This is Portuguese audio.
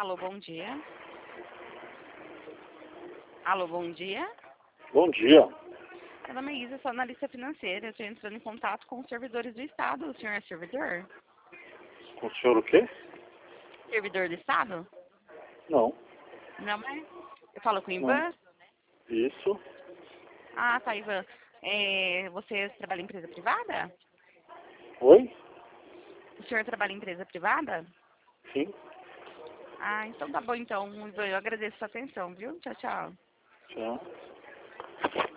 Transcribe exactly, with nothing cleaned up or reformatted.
Alô, bom dia. Alô, bom dia. Bom dia. Meu nome é Isa, sou analista financeira. Eu estou entrando em contato com os servidores do Estado. O senhor é servidor? Com o senhor o quê? Servidor do Estado? Não. Não é? Eu falo com o Não. Ivan? Isso. Ah, tá, Ivan. É, você trabalha em empresa privada? Oi? O senhor trabalha em empresa privada? Sim. Ah, então tá bom, então, Ivan. Eu agradeço a sua atenção, viu? Tchau, tchau. Tchau.